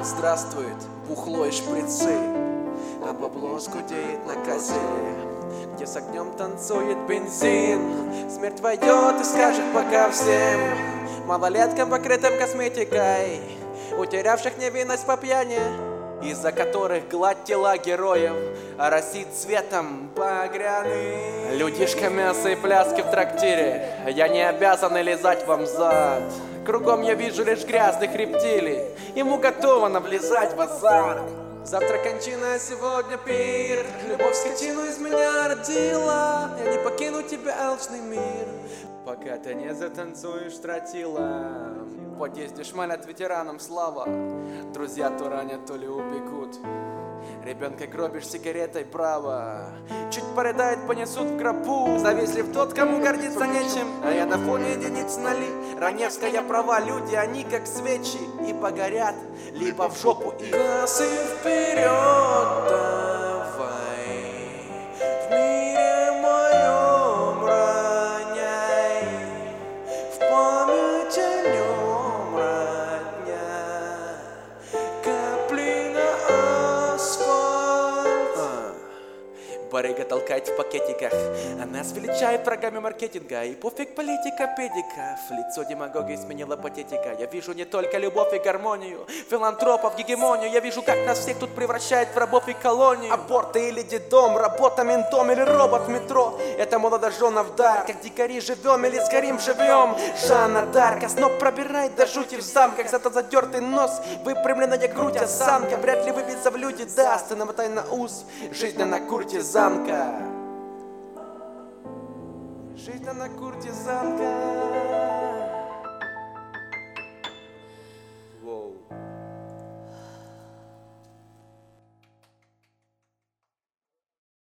Здравствует бухло и шприцы, а бабло скудеет на козе, где с огнем танцует бензин. Смерть войдет и скажет пока всем малолеткам, покрытым косметикой, утерявших невинность по пьяни, из-за которых гладь тела героев оросит цветом багряный. Людишка, мясо и пляски в трактире, я не обязан лизать вам зад. Кругом я вижу лишь грязных рептилий, ему готово навлезать в азарт. Завтра кончина, а сегодня пир, любовь скотину из меня родила. Я не покину тебя, алчный мир, пока ты не затанцуешь тротила. Подъезде шмалят ветеранам слава, друзья то ранят, то ли убегут. Ребенка гробишь сигаретой, право, чуть порыдает, понесут в гробу. Завислив тот, кому гордиться нечем, а я на фоне единиц нали. Раневская права, люди, они как свечи, и погорят, либо в жопу и... Глазы вперед, давай, в мире моем роняй, в память о нем родня, капли на асфальт. Барыга толкает в пакетиках, а нас величает врагами маркетинга. И пофиг политика педиков, лицо демагогии сменила патетика. Я вижу не только любовь и гармонию, филантропов, гегемонию. Я вижу, как нас всех тут превращает в рабов и колонию. Аборты или детдом, работа ментом или робот в метро. Это молодоженов дар, как дикари живем или сгорим живем. Жанна Дарк, озноб пробирает до жути в замках, зато задертый нос, выпрямленная грудь, осанка вряд ли выбиться в люди даст. И намотай на ус, жизнь на куртизанка. Жизнь на куртизанка.